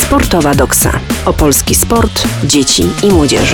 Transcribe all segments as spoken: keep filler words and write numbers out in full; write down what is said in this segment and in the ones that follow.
Sportowa Doksa. Opolski sport, dzieci i młodzieży.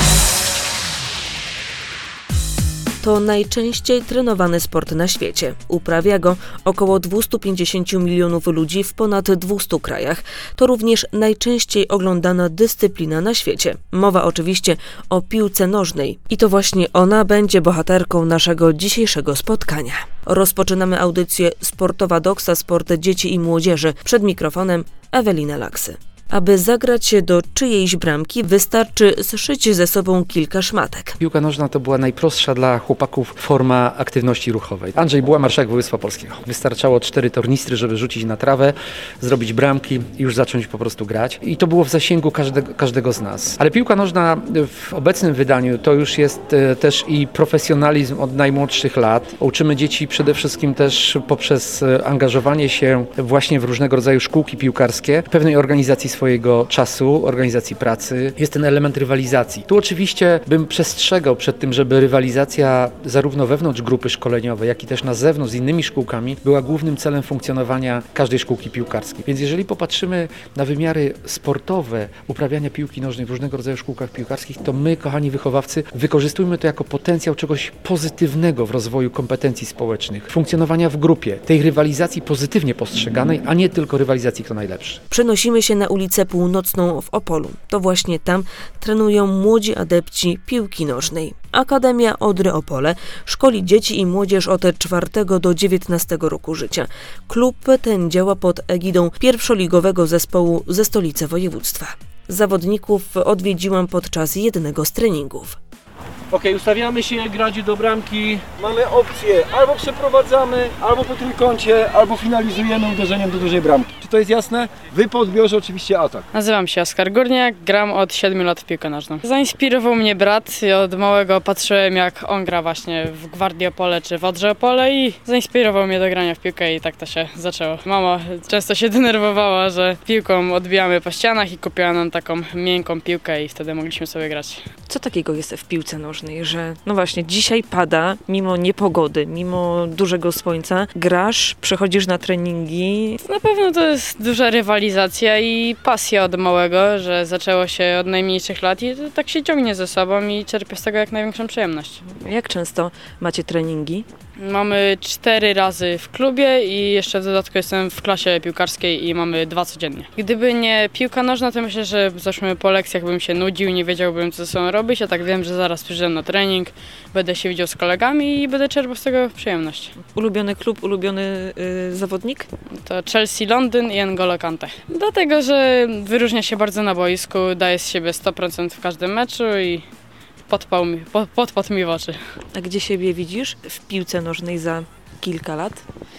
To najczęściej trenowany sport na świecie. Uprawia go około dwieście pięćdziesiąt milionów ludzi w ponad dwustu krajach. To również najczęściej oglądana dyscyplina na świecie. Mowa oczywiście o piłce nożnej. I to właśnie ona będzie bohaterką naszego dzisiejszego spotkania. Rozpoczynamy audycję Sportowa Doksa, sport dzieci i młodzieży. Przed mikrofonem Ewelina Laksy. Aby zagrać się do czyjejś bramki, wystarczy zszyć ze sobą kilka szmatek. Piłka nożna to była najprostsza dla chłopaków forma aktywności ruchowej. Andrzej Buła, marszałek województwa polskiego. Wystarczało cztery tornistry, żeby rzucić na trawę, zrobić bramki i już zacząć po prostu grać. I to było w zasięgu każdego, każdego z nas. Ale piłka nożna w obecnym wydaniu to już jest też i profesjonalizm od najmłodszych lat. Uczymy dzieci przede wszystkim też poprzez angażowanie się właśnie w różnego rodzaju szkółki piłkarskie, pewnej organizacji swojego czasu, organizacji pracy. Jest ten element rywalizacji. Tu oczywiście bym przestrzegał przed tym, żeby rywalizacja zarówno wewnątrz grupy szkoleniowej, jak i też na zewnątrz z innymi szkółkami była głównym celem funkcjonowania każdej szkółki piłkarskiej. Więc jeżeli popatrzymy na wymiary sportowe uprawiania piłki nożnej w różnego rodzaju szkółkach piłkarskich, to my, kochani wychowawcy, wykorzystujmy to jako potencjał czegoś pozytywnego w rozwoju kompetencji społecznych, funkcjonowania w grupie, tej rywalizacji pozytywnie postrzeganej, a nie tylko rywalizacji kto najlepszy. Przenosimy się na ulicę Północną w Opolu. To właśnie tam trenują młodzi adepci piłki nożnej. Akademia Odry Opole szkoli dzieci i młodzież od czwartego do dziewiętnastego roku życia. Klub ten działa pod egidą pierwszoligowego zespołu ze stolicy województwa. Zawodników odwiedziłam podczas jednego z treningów. Ok, ustawiamy się, grać do bramki. Mamy opcję, albo przeprowadzamy, albo po trójkącie, albo finalizujemy uderzeniem do dużej bramki. Czy to jest jasne? Wy po odbiorze oczywiście atak. Nazywam się Oskar Górniak, gram od siedmiu lat w piłkę nożną. Zainspirował mnie brat, ja od małego patrzyłem jak on gra właśnie w Gwardii Opole czy w Odrze Opole i zainspirował mnie do grania w piłkę i tak to się zaczęło. Mama często się denerwowała, że piłką odbijamy po ścianach i kupiła nam taką miękką piłkę i wtedy mogliśmy sobie grać. Co takiego jest w piłce nożnej, że no właśnie dzisiaj pada, mimo niepogody, mimo dużego słońca, grasz, przechodzisz na treningi? Na pewno to jest duża rywalizacja i pasja od małego, że zaczęło się od najmniejszych lat i to tak się ciągnie ze sobą i czerpię z tego jak największą przyjemność. Jak często macie treningi? Mamy cztery razy w klubie i jeszcze w dodatku jestem w klasie piłkarskiej i mamy dwa codziennie. Gdyby nie piłka nożna, to myślę, że zeszłym po lekcjach bym się nudził, nie wiedziałbym co ze sobą robić, a tak wiem, że zaraz przyjdę na trening, będę się widział z kolegami i będę czerpał z tego przyjemność. Ulubiony klub, ulubiony yy, zawodnik? To Chelsea Londyn i N'Golo Kante. Dlatego, że wyróżnia się bardzo na boisku, daje z siebie sto procent w każdym meczu i podpał mi, pod, podpadł mi w oczy. A gdzie siebie widzisz w piłce nożnej za kilka lat?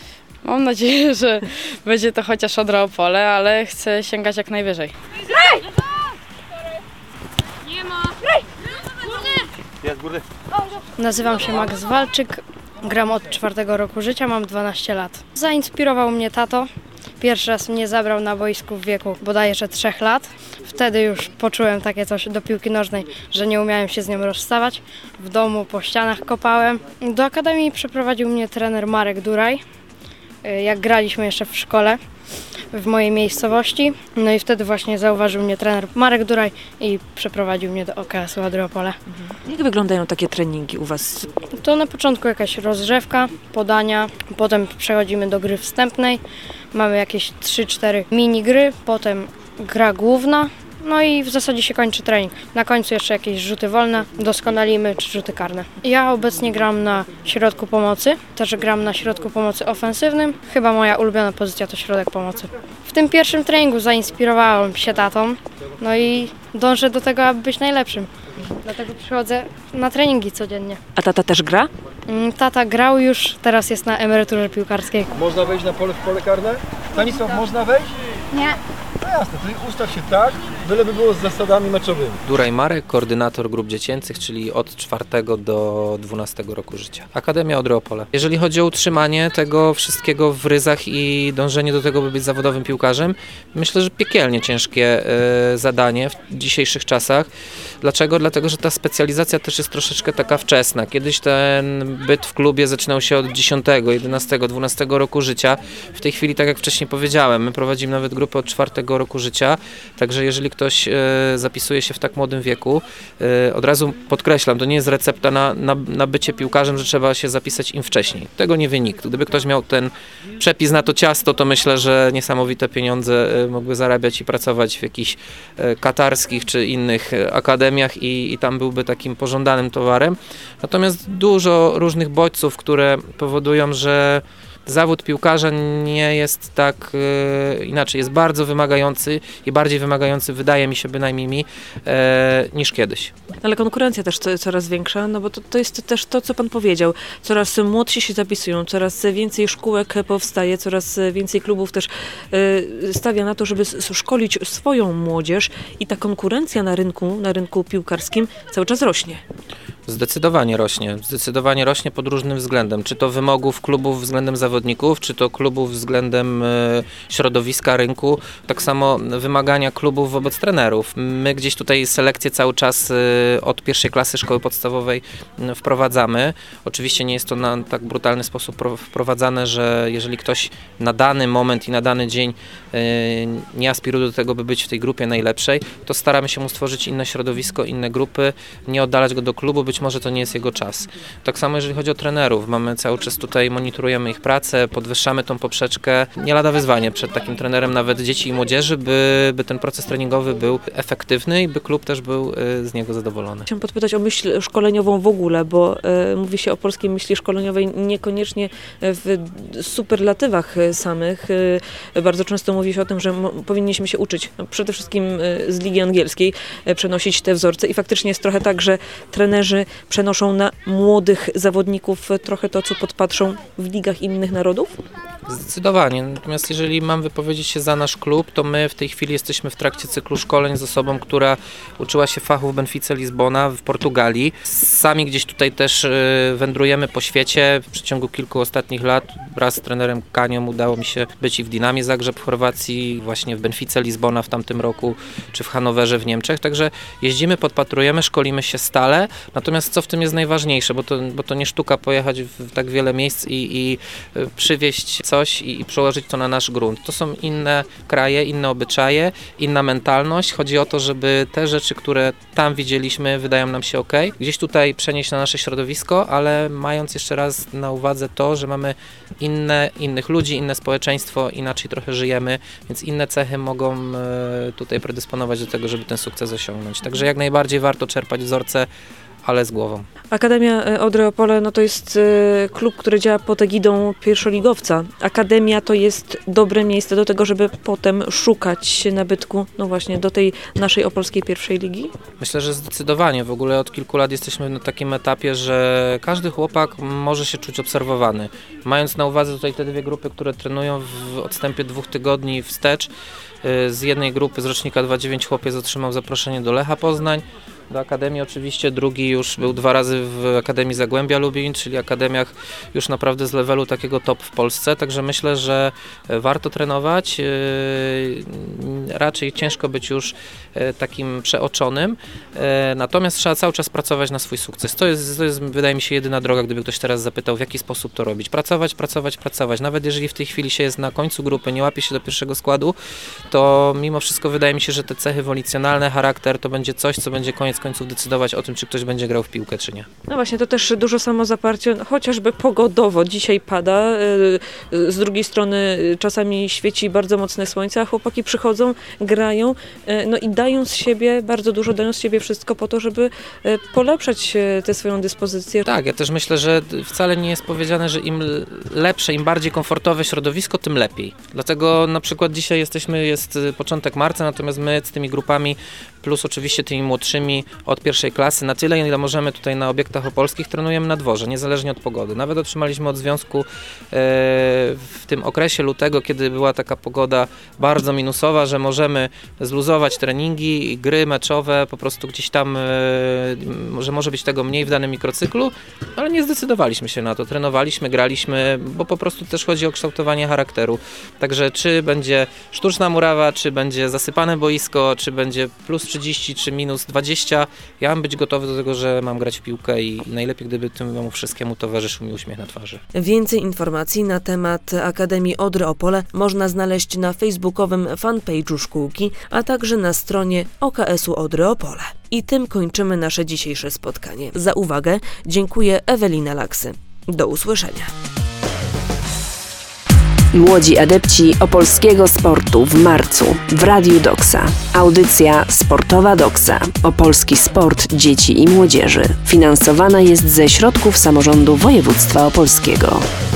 Mam nadzieję, że będzie to chociaż Odra Opole, ale chcę sięgać jak najwyżej. Nie ma! Jest górny. Nazywam się Max Walczyk, gram od czwartego roku życia, mam dwanaście lat. Zainspirował mnie tato. Pierwszy raz mnie zabrał na boisku w wieku bodajże trzech lat. Wtedy już poczułem takie coś do piłki nożnej, że nie umiałem się z nią rozstawać. W domu po ścianach kopałem. Do akademii przeprowadził mnie trener Marek Duraj, jak graliśmy jeszcze w szkole w mojej miejscowości. No i wtedy właśnie zauważył mnie trener Marek Duraj i przeprowadził mnie do O K S-u Odry Opole. Jak wyglądają takie treningi u was? To na początku jakaś rozgrzewka, podania, potem przechodzimy do gry wstępnej. Mamy jakieś trzy cztery mini gry, potem gra główna, no i w zasadzie się kończy trening. Na końcu jeszcze jakieś rzuty wolne, doskonalimy czy rzuty karne. Ja obecnie gram na środku pomocy, też gram na środku pomocy ofensywnym. Chyba moja ulubiona pozycja to środek pomocy. W tym pierwszym treningu zainspirowałem się tatą, no i dążę do tego, aby być najlepszym. Dlatego przychodzę na treningi codziennie. A tata też gra? Tata grał już, teraz jest na emeryturze piłkarskiej. Można wejść na pole w pole karne? Stanisław, można wejść? Nie. No jasne, to ustaw się tak, byleby było z zasadami meczowymi. Duraj Marek, koordynator grup dziecięcych, czyli od czwartego do dwunastego roku życia. Akademia Odry Opole. Jeżeli chodzi o utrzymanie tego wszystkiego w ryzach i dążenie do tego, by być zawodowym piłkarzem, myślę, że piekielnie ciężkie y, zadanie w dzisiejszych czasach. Dlaczego? Dlatego, że ta specjalizacja też jest troszeczkę taka wczesna. Kiedyś ten byt w klubie zaczynał się od dziesiątego, jedenastego, dwunastego roku życia. W tej chwili, tak jak wcześniej powiedziałem, my prowadzimy nawet grupy od czwartego roku życia, także jeżeli ktoś y, zapisuje się w tak młodym wieku, y, od razu podkreślam, to nie jest recepta na, na, na bycie piłkarzem, że trzeba się zapisać im wcześniej. Tego nie wynika. Gdyby ktoś miał ten przepis na to ciasto, to myślę, że niesamowite pieniądze y, mógłby zarabiać i pracować w jakichś y, katarskich czy innych y, akademiach i, i tam byłby takim pożądanym towarem. Natomiast dużo różnych bodźców, które powodują, że zawód piłkarza nie jest tak e, inaczej, jest bardzo wymagający i bardziej wymagający, wydaje mi się bynajmniej mi, e, niż kiedyś. Ale konkurencja też co, coraz większa, no bo to, to jest też to, co pan powiedział. Coraz młodsi się zapisują, coraz więcej szkółek powstaje, coraz więcej klubów też e, stawia na to, żeby szkolić swoją młodzież i ta konkurencja na rynku, na rynku piłkarskim cały czas rośnie. Zdecydowanie rośnie. Zdecydowanie rośnie pod różnym względem. Czy to wymogów klubów względem zawodników, czy to klubów względem y, środowiska, rynku. Tak samo wymagania klubów wobec trenerów. My gdzieś tutaj selekcję cały czas y, od pierwszej klasy szkoły podstawowej y, wprowadzamy. Oczywiście nie jest to na tak brutalny sposób pro, wprowadzane, że jeżeli ktoś na dany moment i na dany dzień y, nie aspiruje do tego, by być w tej grupie najlepszej, to staramy się mu stworzyć inne środowisko, inne grupy, nie oddalać go do klubu, być może to nie jest jego czas. Tak samo jeżeli chodzi o trenerów, mamy cały czas tutaj, monitorujemy ich pracę, podwyższamy tą poprzeczkę. Nie lada wyzwanie przed takim trenerem nawet dzieci i młodzieży, by, by ten proces treningowy był efektywny i by klub też był y, z niego zadowolony. Chciałam podpytać o myśl szkoleniową w ogóle, bo y, mówi się o polskiej myśli szkoleniowej niekoniecznie w superlatywach samych. Y, bardzo często mówi się o tym, że m- powinniśmy się uczyć no, przede wszystkim y, z ligi angielskiej, y, przenosić te wzorce i faktycznie jest trochę tak, że trenerzy przenoszą na młodych zawodników trochę to, co podpatrzą w ligach innych narodów? Zdecydowanie. Natomiast jeżeli mam wypowiedzieć się za nasz klub, to my w tej chwili jesteśmy w trakcie cyklu szkoleń z osobą, która uczyła się fachu w Benfice Lizbona w Portugalii. Sami gdzieś tutaj też wędrujemy po świecie. W przeciągu kilku ostatnich lat wraz z trenerem Kanią udało mi się być i w Dinamie Zagrzeb w Chorwacji, właśnie w Benfice Lizbona w tamtym roku, czy w Hanowerze w Niemczech. Także jeździmy, podpatrujemy, szkolimy się stale. Natomiast co w tym jest najważniejsze, bo to, bo to nie sztuka pojechać w tak wiele miejsc i, i przywieźć coś i, i przełożyć to na nasz grunt. To są inne kraje, inne obyczaje, inna mentalność. Chodzi o to, żeby te rzeczy, które tam widzieliśmy, wydają nam się ok, gdzieś tutaj przenieść na nasze środowisko, ale mając jeszcze raz na uwadze to, że mamy inne, innych ludzi, inne społeczeństwo, inaczej trochę żyjemy, więc inne cechy mogą tutaj predysponować do tego, żeby ten sukces osiągnąć. Także jak najbardziej warto czerpać wzorce, ale z głową. Akademia Odry Opole no to jest y, klub, który działa pod egidą pierwszoligowca. Akademia to jest dobre miejsce do tego, żeby potem szukać nabytku, no właśnie, do tej naszej opolskiej pierwszej ligi? Myślę, że zdecydowanie. W ogóle od kilku lat jesteśmy na takim etapie, że każdy chłopak może się czuć obserwowany. Mając na uwadze tutaj te dwie grupy, które trenują w odstępie dwóch tygodni wstecz, y, z jednej grupy z rocznika dwa dziewięć chłopiec otrzymał zaproszenie do Lecha Poznań, do Akademii oczywiście, drugi już był dwa razy w Akademii Zagłębia Lubin, czyli akademiach już naprawdę z levelu takiego top w Polsce, także myślę, że warto trenować, raczej ciężko być już takim przeoczonym, natomiast trzeba cały czas pracować na swój sukces. To jest, to jest, wydaje mi się, jedyna droga, gdyby ktoś teraz zapytał, w jaki sposób to robić. Pracować, pracować, pracować. Nawet jeżeli w tej chwili się jest na końcu grupy, nie łapie się do pierwszego składu, to mimo wszystko wydaje mi się, że te cechy wolicjonalne, charakter, to będzie coś, co będzie koniec końców decydować o tym, czy ktoś będzie grał w piłkę, czy nie. No właśnie, to też dużo samozaparcia, no, chociażby pogodowo. Dzisiaj pada, yy, z drugiej strony czasami świeci bardzo mocne słońce, a chłopaki przychodzą, grają, yy, no i dają z siebie, bardzo dużo dają z siebie wszystko po to, żeby yy, polepszać yy, tę swoją dyspozycję. Tak, ja też myślę, że wcale nie jest powiedziane, że im lepsze, im bardziej komfortowe środowisko, tym lepiej. Dlatego na przykład dzisiaj jesteśmy, jest początek marca, natomiast my z tymi grupami, plus oczywiście tymi młodszymi od pierwszej klasy, na tyle, ile możemy tutaj na obiektach opolskich, trenujemy na dworze, niezależnie od pogody. Nawet otrzymaliśmy od związku e, w tym okresie lutego, kiedy była taka pogoda bardzo minusowa, że może możemy zluzować treningi, gry meczowe, po prostu gdzieś tam, że może być tego mniej w danym mikrocyklu, ale nie zdecydowaliśmy się na to. Trenowaliśmy, graliśmy, bo po prostu też chodzi o kształtowanie charakteru. Także czy będzie sztuczna murawa, czy będzie zasypane boisko, czy będzie plus trzydzieści, czy minus dwadzieścia, ja mam być gotowy do tego, że mam grać w piłkę i najlepiej, gdyby temu wszystkiemu towarzyszył mi uśmiech na twarzy. Więcej informacji na temat Akademii Odry Opole można znaleźć na facebookowym fanpage'u szkółki, a także na stronie O K S-u Odry Opole. I tym kończymy nasze dzisiejsze spotkanie. Za uwagę dziękuję Ewelina Laksy. Do usłyszenia. Młodzi adepci opolskiego sportu w marcu w Radiu Doksa. Audycja Sportowa Doksa. Opolski sport dzieci i młodzieży. Finansowana jest ze środków samorządu województwa opolskiego.